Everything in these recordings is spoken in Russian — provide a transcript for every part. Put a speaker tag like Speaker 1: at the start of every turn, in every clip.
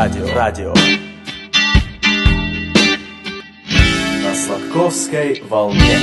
Speaker 1: Радио. На Сладковской волне.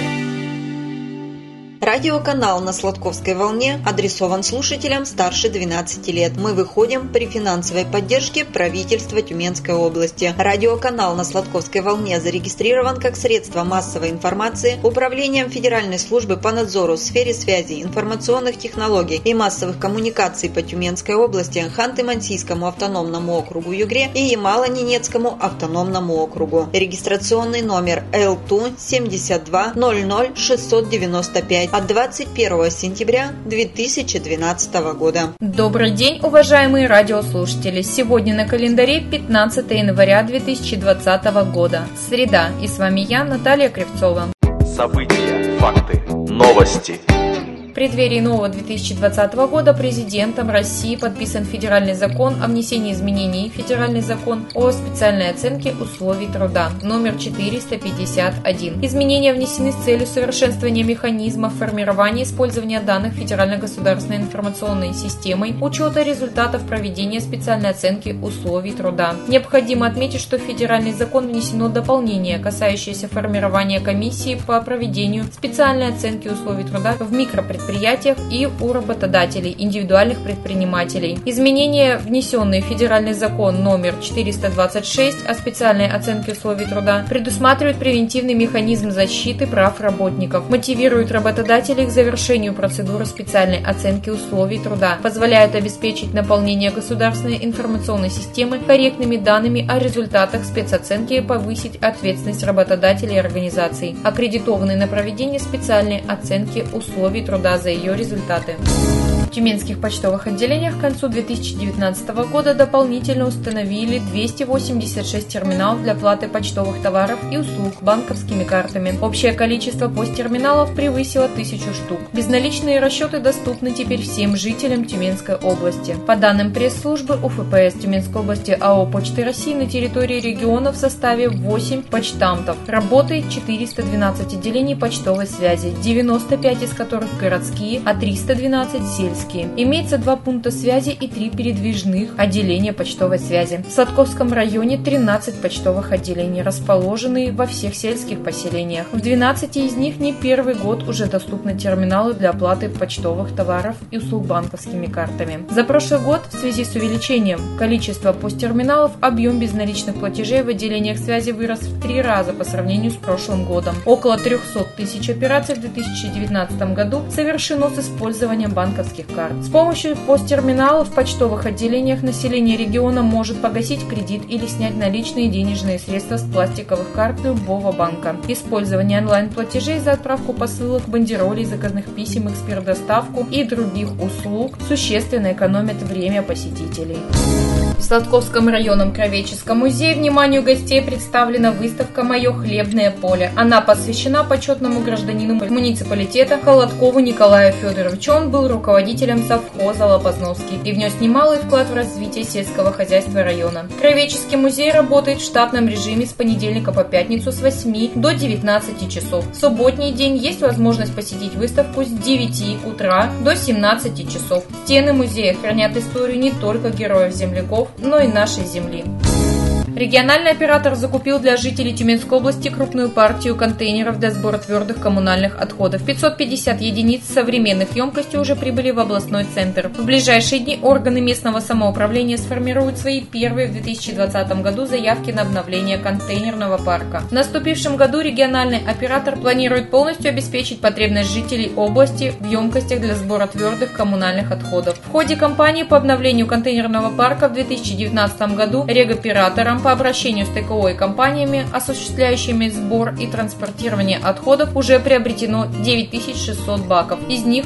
Speaker 2: Радиоканал на Сладковской волне адресован слушателям старше 12 лет. Мы выходим при финансовой поддержке правительства Тюменской области. Радиоканал на Сладковской волне зарегистрирован как средство массовой информации Управлением Федеральной службы по надзору в сфере связи, информационных технологий и массовых коммуникаций по Тюменской области, Ханты-Мансийскому автономному округу Югре и Ямало-Ненецкому автономному округу. Регистрационный номер ЛТУ 72 00 695 от 21 сентября 2012 года.
Speaker 3: Добрый день, уважаемые радиослушатели! Сегодня на календаре 15 января 2020 года. Среда. И с вами я, Наталья Кривцова.
Speaker 1: События, факты, новости.
Speaker 3: В преддверии нового 2020 года президентом России подписан федеральный закон о внесении изменений в федеральный закон о специальной оценке условий труда, номер 451. Изменения внесены с целью совершенствования механизмов формирования и использования данных Федеральной государственной информационной системой, учета результатов проведения специальной оценки условий труда. Необходимо отметить, что в федеральный закон внесено дополнение, касающееся формирования комиссии по проведению специальной оценки условий труда в микропредприятиях и у работодателей, индивидуальных предпринимателей. Изменения, внесенные в федеральный закон номер 426 о специальной оценке условий труда, предусматривают превентивный механизм защиты прав работников, мотивируют работодателей к завершению процедуры специальной оценки условий труда, позволяют обеспечить наполнение государственной информационной системы корректными данными о результатах спецоценки и повысить ответственность работодателей и организаций, аккредитованных на проведение специальной оценки условий труда за ее результаты. В тюменских почтовых отделениях к концу 2019 года дополнительно установили 286 терминалов для оплаты почтовых товаров и услуг банковскими картами. Общее количество посттерминалов превысило 1000 штук. Безналичные расчеты доступны теперь всем жителям Тюменской области. По данным пресс-службы УФПС Тюменской области АО «Почты России», на территории региона в составе 8 почтамтов. Работает 412 отделений почтовой связи, 95 из которых городские, а 312 сельские. Имеется 2 пункта связи и 3 передвижных отделения почтовой связи. В Сладковском районе 13 почтовых отделений, расположенные во всех сельских поселениях. В 12 из них не первый год уже доступны терминалы для оплаты почтовых товаров и услуг банковскими картами. За прошлый год в связи с увеличением количества посттерминалов объем безналичных платежей в отделениях связи вырос в 3 раза по сравнению с прошлым годом. Около 300 тысяч операций в 2019 году совершено с использованием банковских карт. С помощью посттерминалов в почтовых отделениях население региона может погасить кредит или снять наличные денежные средства с пластиковых карт любого банка. Использование онлайн-платежей за отправку посылок, бандеролей, заказных писем, экспресс-доставку и других услуг существенно экономит время посетителей. В Сладковском районном Кровеческом музее вниманию гостей представлена выставка «Мое хлебное поле». Она посвящена почетному гражданину муниципалитета Холодкову Николаю Федоровичу. Он был руководителем совхоза Лопазновский и внес немалый вклад в развитие сельского хозяйства района. Кровеческий музей работает в штатном режиме с понедельника по пятницу с 8 до 19 часов. В субботний день есть возможность посетить выставку с 9 утра до 17 часов. Стены музея хранят историю не только героев-земляков, но и нашей земли. Региональный оператор закупил для жителей Тюменской области крупную партию контейнеров для сбора твердых коммунальных отходов. 550 единиц современных емкостей уже прибыли в областной центр. В ближайшие дни органы местного самоуправления сформируют свои первые в 2020 году заявки на обновление контейнерного парка. В наступившем году региональный оператор планирует полностью обеспечить потребность жителей области в емкостях для сбора твердых коммунальных отходов. В ходе кампании по обновлению контейнерного парка в 2019 году регоператором по обращению с ТКО и компаниями, осуществляющими сбор и транспортирование отходов, уже приобретено 9600 баков. Из них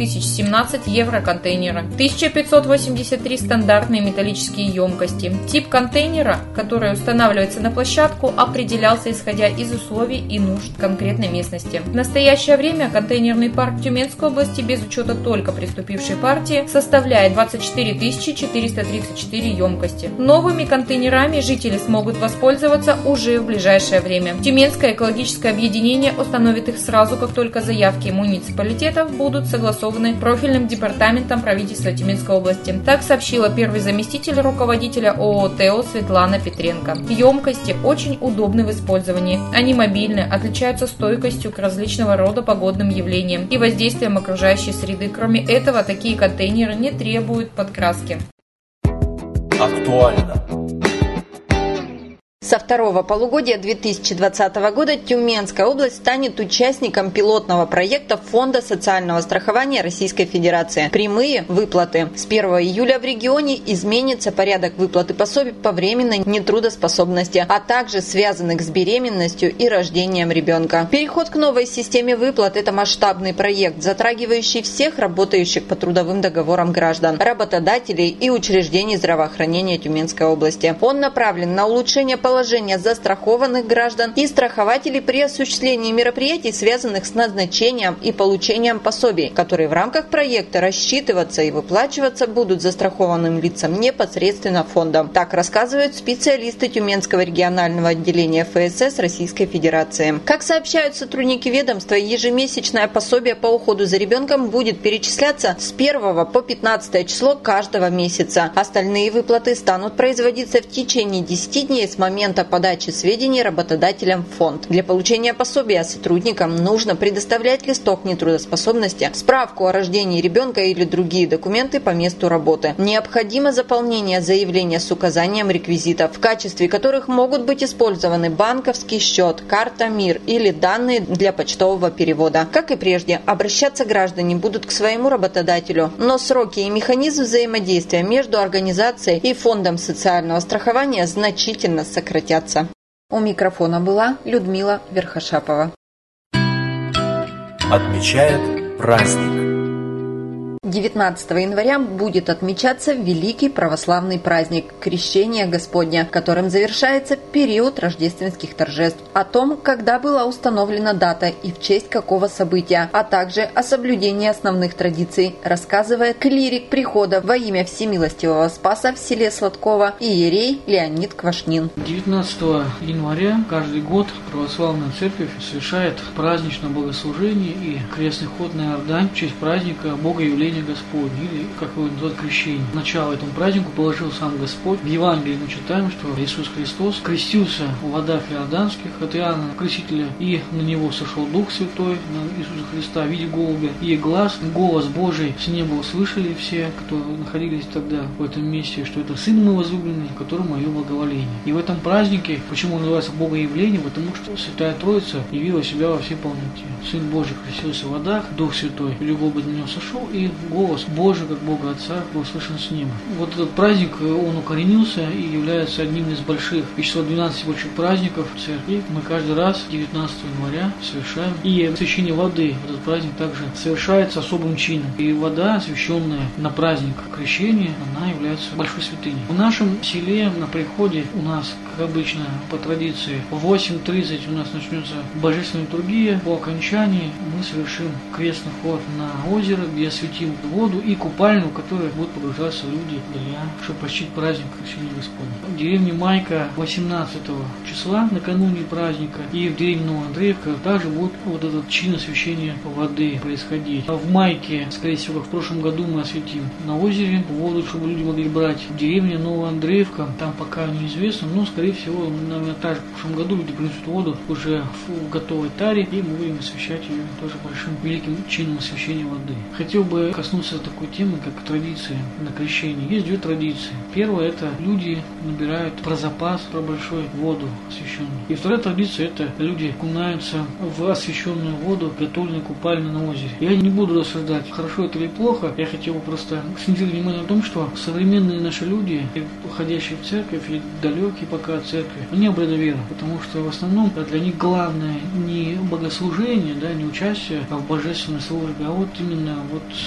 Speaker 3: 8017 евроконтейнера, 1583 стандартные металлические емкости. Тип контейнера, который устанавливается на площадку, определялся исходя из условий и нужд конкретной местности. В настоящее время контейнерный парк Тюменской области без учета только приступившей партии составляет 24 434 емкости. Новыми контейнерами жители жители смогут воспользоваться уже в ближайшее время. Тюменское экологическое объединение установит их сразу, как только заявки муниципалитетов будут согласованы профильным департаментом правительства Тюменской области. Так сообщила первый заместитель руководителя ООО ТЭО Светлана Петренко. Емкости очень удобны в использовании. Они мобильны, отличаются стойкостью к различного рода погодным явлениям и воздействием окружающей среды. Кроме этого, такие контейнеры не требуют подкраски.
Speaker 1: Актуально.
Speaker 2: Со второго полугодия 2020 года Тюменская область станет участником пилотного проекта Фонда социального страхования Российской Федерации. Прямые выплаты. С 1 июля в регионе изменится порядок выплаты пособий по временной нетрудоспособности, а также связанных с беременностью и рождением ребенка. Переход к новой системе выплат – это масштабный проект, затрагивающий всех работающих по трудовым договорам граждан, работодателей и учреждений здравоохранения Тюменской области. Он направлен на улучшение положения застрахованных граждан и страхователей при осуществлении мероприятий, связанных с назначением и получением пособий, которые в рамках проекта рассчитываться и выплачиваться будут застрахованным лицам непосредственно фондом. Так рассказывают специалисты Тюменского регионального отделения ФСС Российской Федерации. Как сообщают сотрудники ведомства, ежемесячное пособие по уходу за ребенком будет перечисляться с 1 по 15 число каждого месяца. Остальные выплаты станут производиться в течение 10 дней с момента подачи сведений работодателям в фонд. Для получения пособия сотрудникам нужно предоставлять листок нетрудоспособности, справку о рождении ребенка или другие документы по месту работы. Необходимо заполнение заявления с указанием реквизитов, в качестве которых могут быть использованы банковский счет, карта МИР или данные для почтового перевода. Как и прежде, обращаться граждане будут к своему работодателю, но сроки и механизм взаимодействия между организацией и фондом социального страхования значительно сократятся. У микрофона была Людмила Верхошапова.
Speaker 1: Отмечает праздник.
Speaker 2: 19 января будет отмечаться великий православный праздник Крещения Господня, которым завершается период рождественских торжеств. О том, когда была установлена дата и в честь какого события, а также о соблюдении основных традиций, рассказывает клирик прихода во имя Всемилостивого Спаса в селе Сладково иерей Леонид Квашнин.
Speaker 4: 19 января каждый год православная церковь совершает праздничное богослужение и крестный ход на Иордань в честь праздника Богоявления Господне, или, как его называют, крещение. Начало этому празднику положил сам Господь. В Евангелии мы читаем, что Иисус Христос крестился в водах иорданских от Иоанна Крестителя, и на него сошел Дух Святой, на Иисуса Христа, в виде голубя, и голос Божий с неба услышали все, кто находились тогда в этом месте, что это Сын мой возлюбленный, которому мое благоволение. И в этом празднике, почему он называется Богоявление, потому что Святая Троица явила себя во всей полноте. Сын Божий крестился в водах, Дух Святой в виде голубя на него сошел, и голос Божий, как Бога Отца, был слышен с неба. Вот этот праздник, он укоренился и является одним из больших, из числа 12 больших праздников в церкви. Мы каждый раз 19 января совершаем. И освящение воды, этот праздник также совершается особым чином. И вода, освященная на праздник крещения, она является большой святыней. В нашем селе на приходе у нас, как обычно, по традиции, в 8:30 у нас начнется божественная литургия. По окончании мы совершим крестный ход на озеро, где осветим воду и купальню, в которой будут погружаться люди, чтобы почтить праздник Крещения Господня. В деревне Майка 18 числа, накануне праздника, и в деревне Новоандреевка также будет вот этот чин освящения воды происходить. А в Майке, скорее всего, как в прошлом году, мы осветим на озере воду, чтобы люди могли брать. В деревне Новоандреевка, там пока неизвестно, но, скорее всего, наверное, также в прошлом году люди принесут воду уже в готовой таре, и мы будем освящать ее тоже большим великим чином освящения воды. Хотел бы коснуться такой темы, как традиции на крещение. Есть две традиции. Первая – это люди набирают про запас, про большую воду освященную. И вторая традиция – это люди окунаются в освященную воду, готовленную купальню на озере. Я не буду рассуждать, хорошо это или плохо. Я хотел бы просто акцентировать внимание на том, что современные наши люди, уходящие в церковь и далекие пока от церкви, они обрядоверы, потому что в основном для них главное не богослужение, не участие в божественной службе, а вот именно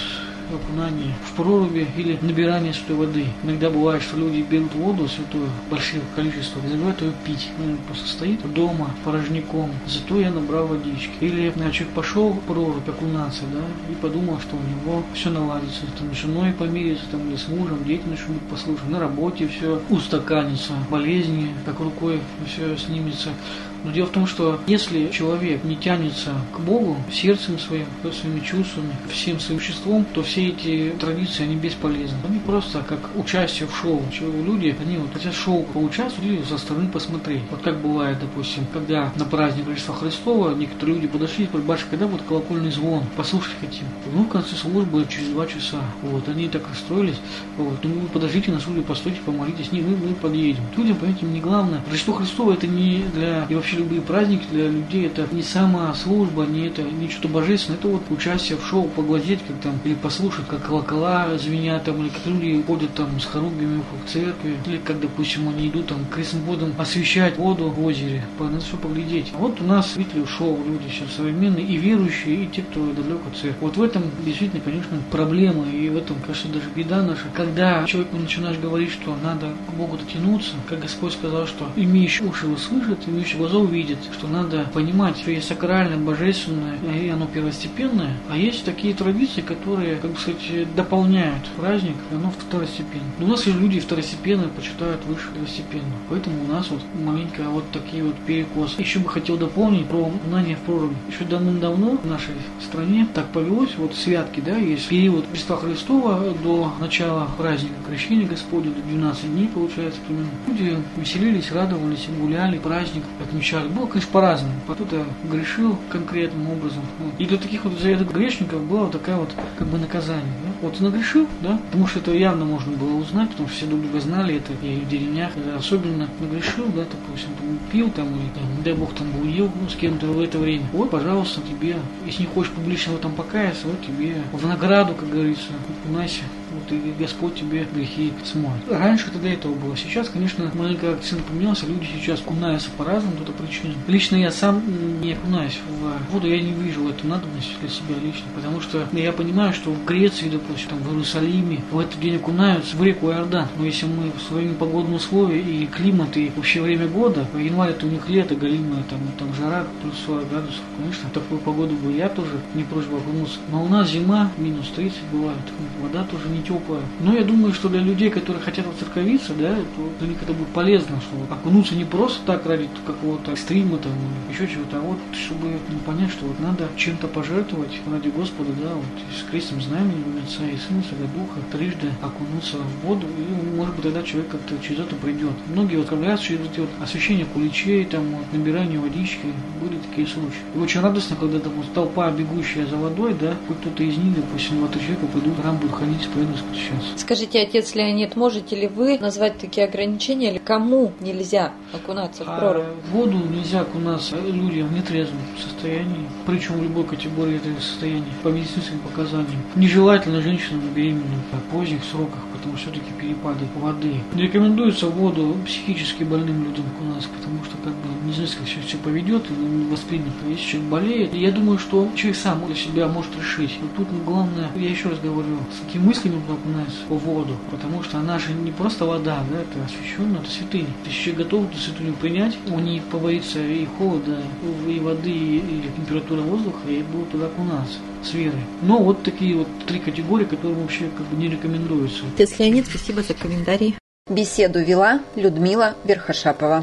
Speaker 4: окунание в проруби или набирание святой воды. Иногда бывает, что люди берут воду святую в больших количествах и забывают ее пить. Просто стоит дома порожняком, зато я набрал водички. Или человек пошел в прорубь окунаться, да, и подумал, что у него все наладится, там, с женой помирится, там, или с мужем, деятельность будет послушать, на работе все устаканится, болезни как рукой все снимется. Но дело в том, что если человек не тянется к Богу сердцем своим, своими чувствами, всем своим существом, то все эти традиции, они бесполезны. Они просто как участие в шоу. Люди, они вот хотят в шоу поучаствовать или со стороны посмотреть. Вот как бывает, допустим, когда на праздник Рождества Христова некоторые люди подошли и сказали: батюшка, когда будет колокольный звон? Послушать хотим. Ну, в конце службы через 2 часа. Вот, они так расстроились. Вот, ну, вы подождите на службе, постойте, помолитесь. Не, мы подъедем. Людям, понимаете, не главное. Рождество Христово это не для... И вообще любые праздники для людей это не сама служба, не что-то божественное, это вот участие в шоу, поглазеть, как там, или послушать, как колокола звенят, там, или как люди ходят там с хоругвями в церкви, или как, допустим, они идут там крестным водом освещать воду в озере, надо все поглядеть. А вот у нас зрители шоу, люди сейчас современные, и верующие, и те, кто далеко от церкви. Вот в этом действительно, конечно, проблема, и в этом, кажется, даже беда наша. Когда человеку начинаешь говорить, что надо к Богу дотянуться, как Господь сказал, что имеющий уши услышит, имеющий глаза увидит, что надо понимать, что есть сакральное, божественное, и оно первостепенное, а есть такие традиции, которые, как бы сказать, дополняют праздник, и оно второстепенное. Но у нас и люди второстепенные почитают выше первостепенного. Поэтому у нас вот маленько вот такие вот перекосы. Еще бы хотел дополнить про окунание в проруби. Еще давным-давно в нашей стране так повелось, вот святки, да, есть период Рождества Христова до начала праздника Крещения Господня, до 12 дней, получается, примерно. Люди веселились, радовались, гуляли, праздник отмечали. Было, конечно, по-разному. Кто-то грешил конкретным образом. И для таких вот грешников было такая вот как бы наказание. Да? Вот нагрешил, да, потому что это явно можно было узнать, потому что все друг друга знали это, и в деревнях, особенно нагрешил, да, допустим, там, пил там, или там, не дай бог, там был с кем-то в это время. Вот, пожалуйста, тебе, если не хочешь публично в этом покаяться, вот тебе в награду, как говорится, окунайся. Вот, и Господь тебе грехи смоет. Раньше тогда этого было. Сейчас, конечно, маленько акцент поменялся. Люди сейчас окунаются по разным причинам. Лично я сам не окунаюсь в воду. Я не вижу эту надобность для себя лично. Потому что я понимаю, что в Греции, допустим, там, в Иерусалиме в этот день окунаются в реку Иордан. Но если мы в своими погодными условиями и климат, и вообще время года, в январе это у них лето, галимое, там жара, плюс 40 градусов, конечно, в такую погоду бы я тоже не прочь бы окунуться. Но у нас зима, минус 30 бывает. Вода тоже не теплая. Но я думаю, что для людей, которые хотят отцерковиться, да, то для них это будет полезно, что окунуться не просто так ради какого-то стрима там, еще чего-то, а вот чтобы понять, что вот надо чем-то пожертвовать ради Господа, да, вот с крестным знаменем Отца и Сына, Святого Духа, трижды окунуться в воду, и может быть тогда человек как-то через это придет. Многие вот отправляются через эти вот освящение куличей, там, вот, набирание водички, были такие случаи. И очень радостно, когда там вот толпа, бегущая за водой, да, хоть кто-то из них, допустим, 2-3 человека пойдут, там будут ходить, спокойно сейчас.
Speaker 2: Скажите, отец Леонид, можете ли вы назвать такие ограничения, или кому нельзя окунаться в прорубь?
Speaker 4: В воду нельзя окунаться людям в нетрезвом состоянии, причем в любой категории этого состояния, по медицинским показаниям. Нежелательно женщинам беременным в поздних сроках, потому что все-таки перепады воды. Не рекомендуется в воду психически больным людям окунаться, потому что как бы не знаю, как все поведет и воспримет. Если человек болеет, я думаю, что человек сам для себя может решить. Но тут главное, я еще раз говорю, с какими мыслями он окунается в воду, потому что она же не просто вода, да, это освященная, это святыня. Если человек готов эту святыню принять, он не побоится и холода, и воды, и температуры воздуха, и будет туда окунаться с верой. Но вот такие вот 3 категории, которые вообще как бы не рекомендуются.
Speaker 2: Отец Леонид, спасибо за комментарий. Беседу вела Людмила Верхошапова.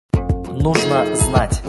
Speaker 1: Нужно знать.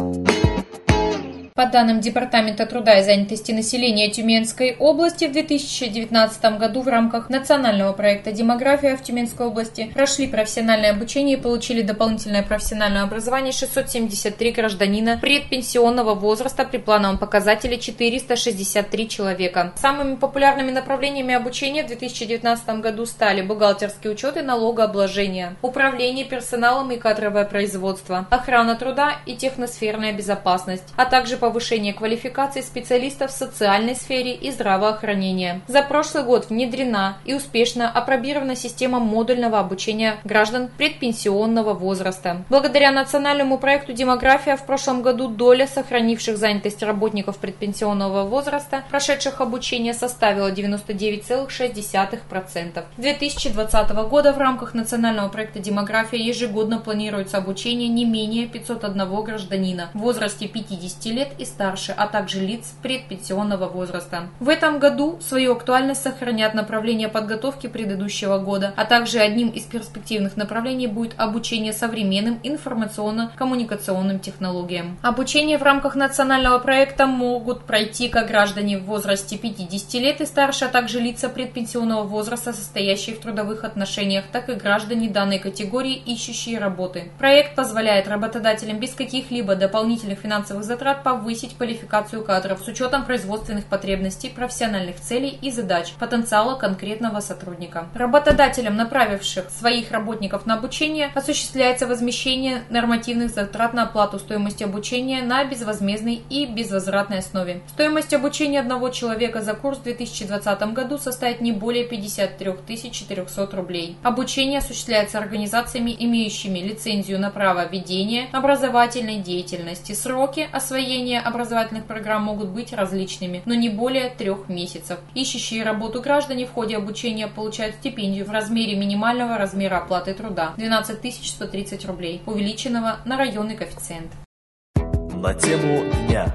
Speaker 3: По данным Департамента труда и занятости населения Тюменской области, в 2019 году в рамках национального проекта «Демография» в Тюменской области прошли профессиональное обучение и получили дополнительное профессиональное образование 673 гражданина предпенсионного возраста при плановом показателе 463 человека. Самыми популярными направлениями обучения в 2019 году стали бухгалтерский учет и налогообложение, управление персоналом и кадровое производство, охрана труда и техносферная безопасность, а также повышение повышения квалификации специалистов в социальной сфере и здравоохранения. За прошлый год внедрена и успешно апробирована система модульного обучения граждан предпенсионного возраста. Благодаря национальному проекту «Демография» в прошлом году доля сохранивших занятость работников предпенсионного возраста, прошедших обучение, составила 99,6%. С 2020 года в рамках национального проекта «Демография» ежегодно планируется обучение не менее 501 гражданина в возрасте 50 лет и старше, а также лиц предпенсионного возраста. В этом году свою актуальность сохранят направления подготовки предыдущего года, а также одним из перспективных направлений будет обучение современным информационно-коммуникационным технологиям. Обучение в рамках национального проекта могут пройти как граждане в возрасте 50 лет и старше, а также лица предпенсионного возраста, состоящие в трудовых отношениях, так и граждане данной категории, ищущие работы. Проект позволяет работодателям без каких-либо дополнительных финансовых затрат повысить квалификацию кадров с учетом производственных потребностей, профессиональных целей и задач, потенциала конкретного сотрудника. Работодателям, направивших своих работников на обучение, осуществляется возмещение нормативных затрат на оплату стоимости обучения на безвозмездной и безвозвратной основе. Стоимость обучения одного человека за курс в 2020 году составит не более 53 400 рублей. Обучение осуществляется организациями, имеющими лицензию на право ведения образовательной деятельности. Сроки освоения образовательных программ могут быть различными, но не более 3 месяцев. Ищущие работу граждане в ходе обучения получают стипендию в размере минимального размера оплаты труда 12 130 рублей, увеличенного на районный коэффициент.
Speaker 1: На тему дня.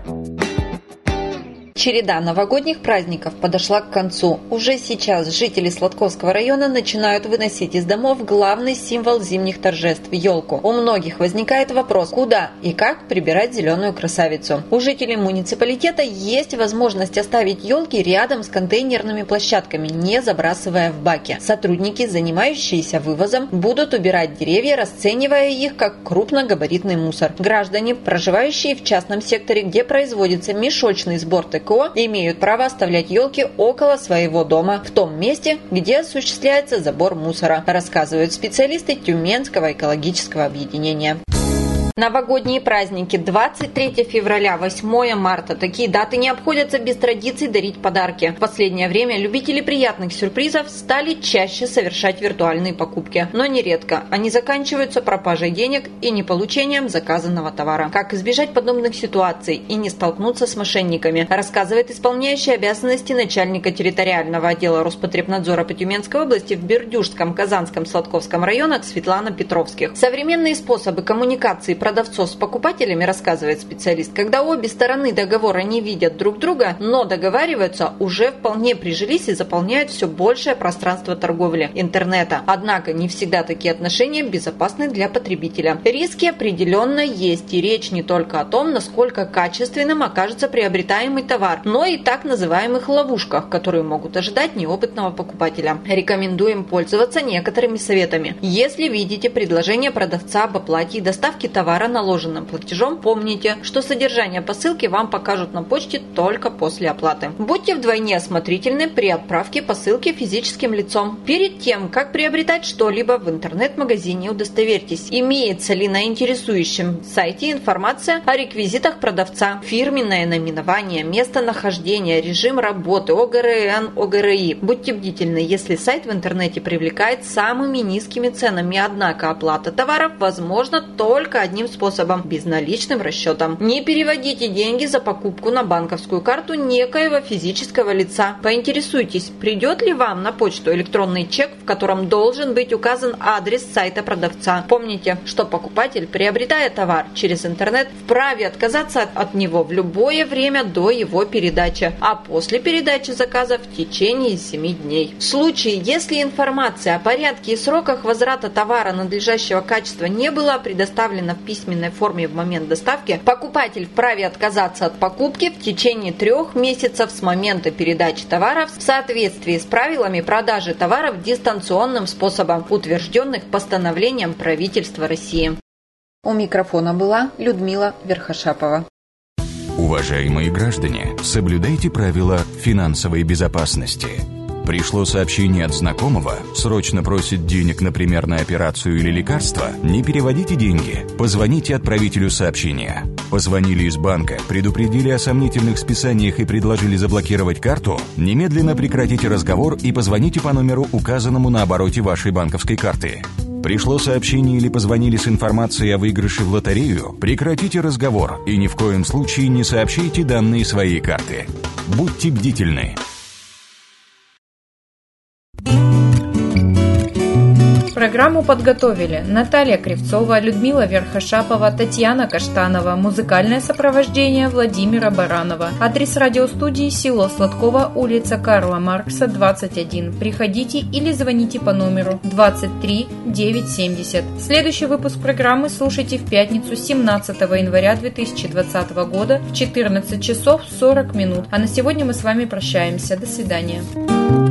Speaker 2: Череда новогодних праздников подошла к концу. Уже сейчас жители Сладковского района начинают выносить из домов главный символ зимних торжеств – елку. У многих возникает вопрос, куда и как прибирать зеленую красавицу. У жителей муниципалитета есть возможность оставить елки рядом с контейнерными площадками, не забрасывая в баки. Сотрудники, занимающиеся вывозом, будут убирать деревья, расценивая их как крупногабаритный мусор. Граждане, проживающие в частном секторе, где производится мешочный сбор ТКО, имеют право оставлять елки около своего дома, в том месте, где осуществляется забор мусора, рассказывают специалисты Тюменского экологического объединения. Новогодние праздники 23 февраля, 8 марта. Такие даты не обходятся без традиций дарить подарки. В последнее время любители приятных сюрпризов стали чаще совершать виртуальные покупки. Но нередко они заканчиваются пропажей денег и неполучением заказанного товара. Как избежать подобных ситуаций и не столкнуться с мошенниками, рассказывает исполняющий обязанности начальника территориального отдела Роспотребнадзора по Тюменской области в Бердюжском, Казанском, Сладковском районах Светлана Петровских. Современные способы коммуникации продавцов с покупателями, рассказывает специалист, когда обе стороны договора не видят друг друга, но договариваются, уже вполне прижились и заполняют все большее пространство торговли интернета. Однако не всегда такие отношения безопасны для потребителя. Риски определенно есть, и речь не только о том, насколько качественным окажется приобретаемый товар, но и так называемых ловушках, которые могут ожидать неопытного покупателя. Рекомендуем пользоваться некоторыми советами. Если видите предложение продавца об оплате и доставке товара наложенным платежом, помните, что содержание посылки вам покажут на почте только после оплаты. Будьте вдвойне осмотрительны при отправке посылки физическим лицом. Перед тем, как приобретать что-либо в интернет-магазине, удостоверьтесь, имеется ли на интересующем сайте информация о реквизитах продавца, фирменное наименование, местонахождение, режим работы, ОГРН, ОГРИ. Будьте бдительны, если сайт в интернете привлекает самыми низкими ценами, однако оплата товаров возможна только одним способом – безналичным расчетом. Не переводите деньги за покупку на банковскую карту некоего физического лица. Поинтересуйтесь, придет ли вам на почту электронный чек, в котором должен быть указан адрес сайта продавца. Помните, что покупатель, приобретая товар через интернет, вправе отказаться от него в любое время до его передачи, а после передачи заказа в течение 7 дней. В случае, если информация о порядке и сроках возврата товара надлежащего качества не была предоставлена в письменной форме в момент доставки, покупатель вправе отказаться от покупки в течение 3 месяцев с момента передачи товаров в соответствии с правилами продажи товаров дистанционным способом, утвержденных постановлением правительства России. У микрофона была Людмила Верхошапова.
Speaker 5: Уважаемые граждане, соблюдайте правила финансовой безопасности. Пришло сообщение от знакомого, срочно просит денег, например, на операцию или лекарство? Не переводите деньги, позвоните отправителю сообщения. Позвонили из банка, предупредили о сомнительных списаниях и предложили заблокировать карту? Немедленно прекратите разговор и позвоните по номеру, указанному на обороте вашей банковской карты. Пришло сообщение или позвонили с информацией о выигрыше в лотерею? Прекратите разговор и ни в коем случае не сообщайте данные своей карты. Будьте бдительны.
Speaker 3: Программу подготовили Наталья Кривцова, Людмила Верхошапова, Татьяна Каштанова. Музыкальное сопровождение Владимира Баранова. Адрес радиостудии: село Сладково, улица Карла Маркса, 21. Приходите или звоните по номеру 23 970. Следующий выпуск программы слушайте в пятницу 17 января 2020 года в 14 часов 40 минут. А на сегодня мы с вами прощаемся. До свидания.